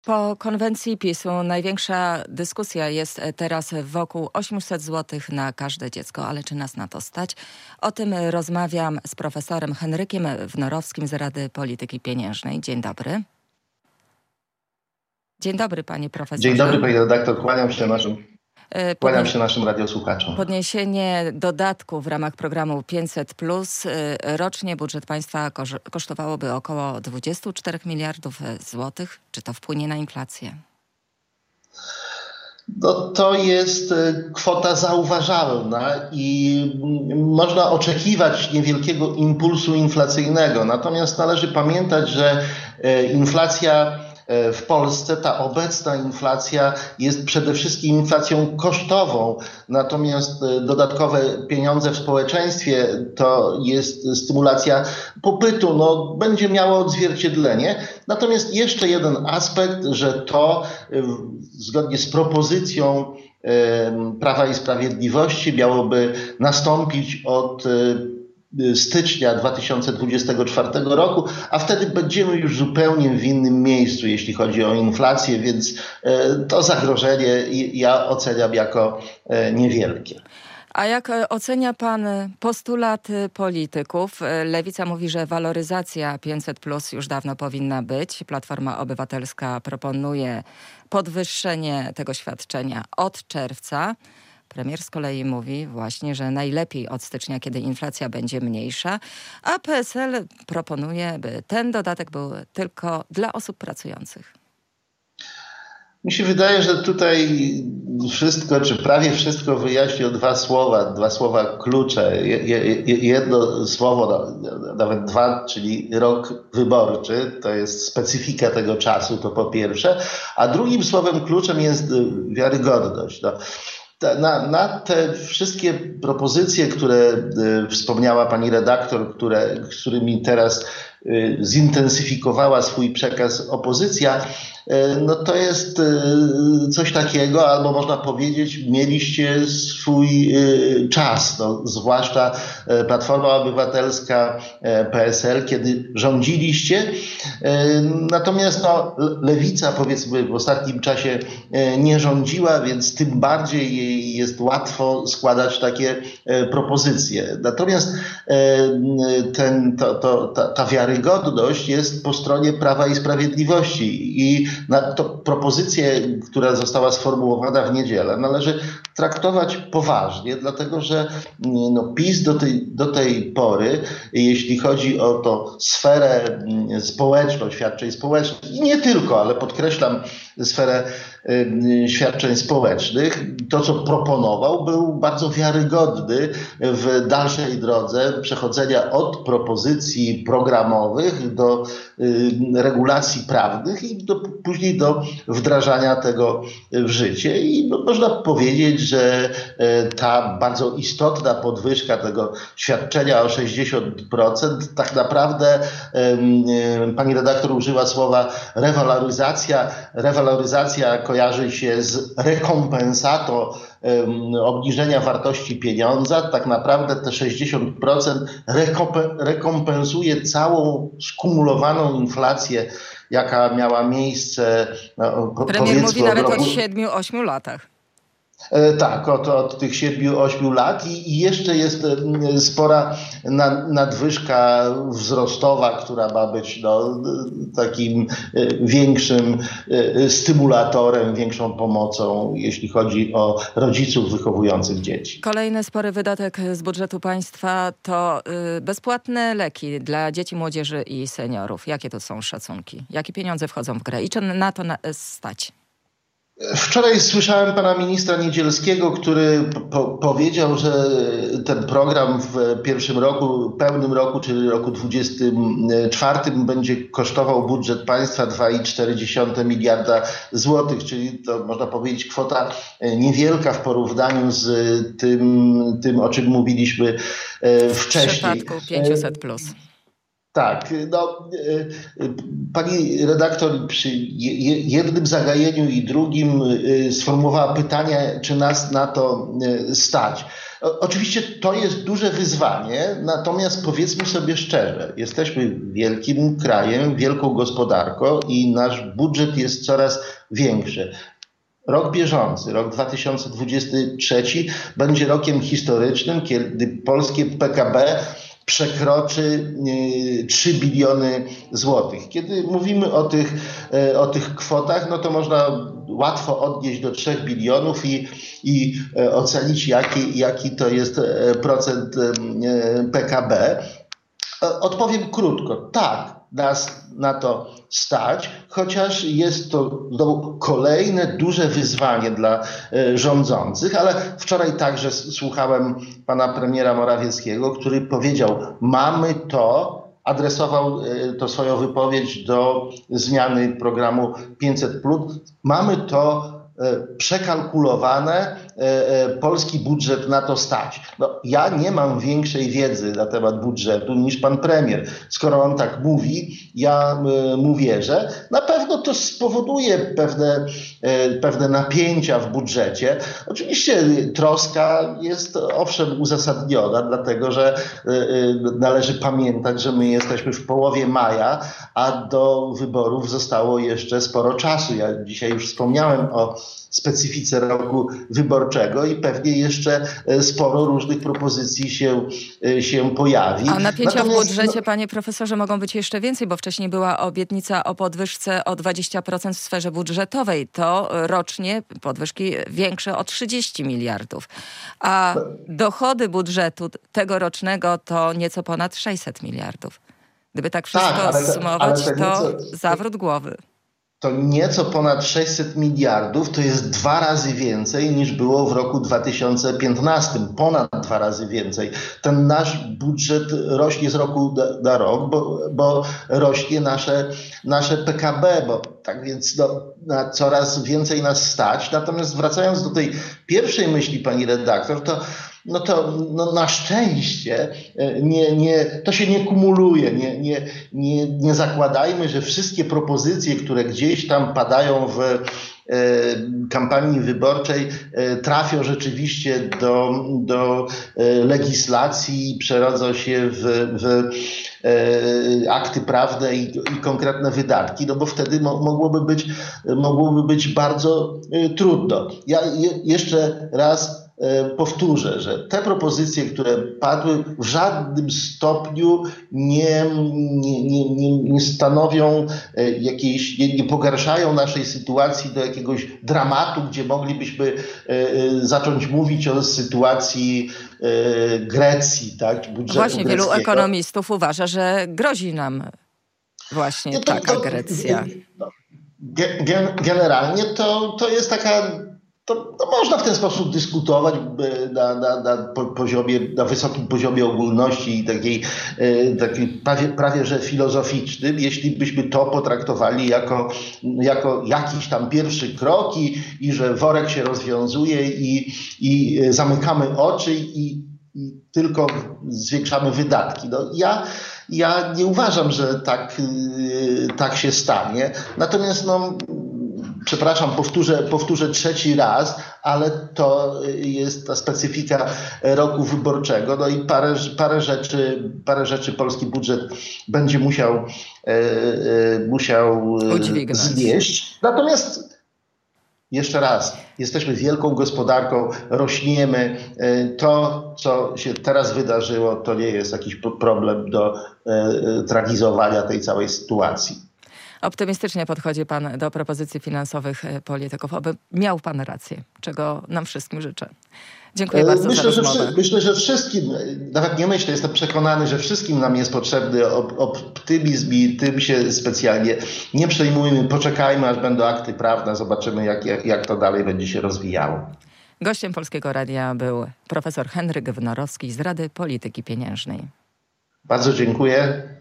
Po konwencji PiS-u największa dyskusja jest teraz wokół 800 zł na każde dziecko. Ale czy nas na to stać? O tym rozmawiam z profesorem Henrykiem Wnorowskim z Rady Polityki Pieniężnej. Dzień dobry. Dzień dobry, panie profesorze. Dzień dobry, pani redaktor. Kłaniam się naszym radiosłuchaczom. Podniesienie dodatku w ramach programu 500+ rocznie budżet państwa kosztowałoby około 24 miliardów złotych. Czy to wpłynie na inflację? No, to jest kwota zauważalna i można oczekiwać niewielkiego impulsu inflacyjnego. Natomiast należy pamiętać, że inflacja w Polsce, ta obecna inflacja jest przede wszystkim inflacją kosztową, natomiast dodatkowe pieniądze w społeczeństwie to jest stymulacja popytu, no, będzie miało odzwierciedlenie. Natomiast jeszcze jeden aspekt, że to zgodnie z propozycją Prawa i Sprawiedliwości miałoby nastąpić od stycznia 2024 roku, a wtedy będziemy już zupełnie w innym miejscu, jeśli chodzi o inflację, więc to zagrożenie ja oceniam jako niewielkie. A jak ocenia pan postulaty polityków? Lewica mówi, że waloryzacja 500+ już dawno powinna być. Platforma Obywatelska proponuje podwyższenie tego świadczenia od czerwca. Premier z kolei mówi właśnie, że najlepiej od stycznia, kiedy inflacja będzie mniejsza, a PSL proponuje, by ten dodatek był tylko dla osób pracujących. Mi się wydaje, że tutaj wszystko, czy prawie wszystko wyjaśnią dwa słowa klucze. Jedno słowo, nawet dwa, czyli rok wyborczy, to jest specyfika tego czasu, to po pierwsze, a drugim słowem kluczem jest wiarygodność. No. Na te wszystkie propozycje, które wspomniała pani redaktor, z którymi teraz zintensyfikowała swój przekaz opozycja, no to jest coś takiego, albo można powiedzieć, mieliście swój czas, no, zwłaszcza Platforma Obywatelska, PSL, kiedy rządziliście. Natomiast no, Lewica, powiedzmy, w ostatnim czasie nie rządziła, więc tym bardziej jej jest łatwo składać takie propozycje. Natomiast ta wiarygodność jest po stronie Prawa i Sprawiedliwości i na to propozycję, która została sformułowana w niedzielę, należy traktować poważnie, dlatego że no, PiS do tej pory, jeśli chodzi o to sferę społeczną, świadczeń społecznych i nie tylko, ale podkreślam sferę świadczeń społecznych, to co proponował, był bardzo wiarygodny w dalszej drodze przechodzenia od propozycji programowych do regulacji prawnych i później do wdrażania tego w życie. I można powiedzieć, że ta bardzo istotna podwyżka tego świadczenia o 60% tak naprawdę pani redaktor użyła słowa rewaloryzacja. Rewaloryzacja kojarzy się z rekompensatą obniżenia wartości pieniądza. Tak naprawdę te 60% rekompensuje całą skumulowaną inflację, jaka miała miejsce. Premier mówi nawet o 7-8 latach. Tak, od tych 7-8 lat i jeszcze jest spora nadwyżka wzrostowa, która ma być takim większym stymulatorem, większą pomocą, jeśli chodzi o rodziców wychowujących dzieci. Kolejny spory wydatek z budżetu państwa to bezpłatne leki dla dzieci, młodzieży i seniorów. Jakie to są szacunki? Jakie pieniądze wchodzą w grę i czy na to stać? Wczoraj słyszałem pana ministra Niedzielskiego, który powiedział, że ten program w pierwszym roku, pełnym roku, czyli roku 2024 będzie kosztował budżet państwa 2,4 miliarda złotych, czyli to można powiedzieć kwota niewielka w porównaniu z tym o czym mówiliśmy wcześniej. W przypadku 500+. Tak, no, pani redaktor przy jednym zagajeniu i drugim sformułowała pytanie, czy nas na to stać. Oczywiście to jest duże wyzwanie, natomiast powiedzmy sobie szczerze, jesteśmy wielkim krajem, wielką gospodarką i nasz budżet jest coraz większy. Rok bieżący, rok 2023 będzie rokiem historycznym, kiedy polskie PKB przekroczy 3 biliony złotych. Kiedy mówimy o tych kwotach, no to można łatwo odnieść do 3 bilionów i ocenić, jaki to jest procent PKB. Odpowiem krótko. Tak, nas na to stać, chociaż jest to znowu kolejne duże wyzwanie dla rządzących, ale wczoraj także słuchałem pana premiera Morawieckiego, który powiedział, mamy to, adresował to swoją wypowiedź do zmiany programu 500+, mamy to przekalkulowane, polski budżet na to stać. No, ja nie mam większej wiedzy na temat budżetu niż pan premier. Skoro on tak mówi, ja mu wierzę. Na pewno to spowoduje pewne napięcia w budżecie. Oczywiście troska jest owszem uzasadniona, dlatego że należy pamiętać, że my jesteśmy w połowie maja, a do wyborów zostało jeszcze sporo czasu. Ja dzisiaj już wspomniałem o specyfice roku wyborczego i pewnie jeszcze sporo różnych propozycji się pojawi. A napięcia w budżecie, panie profesorze, mogą być jeszcze więcej, bo wcześniej była obietnica o podwyżce o 20% w sferze budżetowej. To rocznie podwyżki większe o 30 miliardów. A dochody budżetu tegorocznego to nieco ponad 600 miliardów. Gdyby tak wszystko zsumować, to zawrót głowy. To nieco ponad 600 miliardów to jest 2 razy więcej niż było w roku 2015. Ponad 2 razy więcej. Ten nasz budżet rośnie z roku na rok, bo rośnie nasze PKB, bo tak więc na coraz więcej nas stać. Natomiast wracając do tej pierwszej myśli pani redaktor, to na szczęście to się nie kumuluje. Nie zakładajmy, że wszystkie propozycje, które gdzieś tam padają w kampanii wyborczej, trafią rzeczywiście do legislacji i przerodzą się w akty prawne i konkretne wydatki, no bo wtedy mogłoby być bardzo trudno. Ja jeszcze raz powtórzę, że te propozycje, które padły, w żadnym stopniu nie stanowią nie pogarszają naszej sytuacji do jakiegoś dramatu, gdzie moglibyśmy zacząć mówić o sytuacji Grecji, tak? Budżetu właśnie greckiego. Wielu ekonomistów uważa, że grozi nam właśnie taka Grecja. Generalnie to jest taka. To można w ten sposób dyskutować na wysokim poziomie ogólności i takiej prawie że filozoficznym, jeśli byśmy to potraktowali jako jakiś tam pierwszy krok i że worek się rozwiązuje i zamykamy oczy i tylko zwiększamy wydatki. No, ja nie uważam, że tak się stanie. Natomiast przepraszam, powtórzę trzeci raz, ale to jest ta specyfika roku wyborczego. No i parę rzeczy polski budżet będzie musiał znieść. Natomiast jeszcze raz, jesteśmy wielką gospodarką, rośniemy. To, co się teraz wydarzyło, to nie jest jakiś problem do tragizowania tej całej sytuacji. Optymistycznie podchodzi pan do propozycji finansowych polityków. Oby miał pan rację, czego nam wszystkim życzę. Dziękuję bardzo za rozmowę. Myślę, że wszystkim, nawet nie myślę, jestem przekonany, że wszystkim nam jest potrzebny optymizm i tym się specjalnie nie przejmujmy. Poczekajmy, aż będą akty prawne, zobaczymy, jak to dalej będzie się rozwijało. Gościem Polskiego Radia był profesor Henryk Wnorowski z Rady Polityki Pieniężnej. Bardzo dziękuję.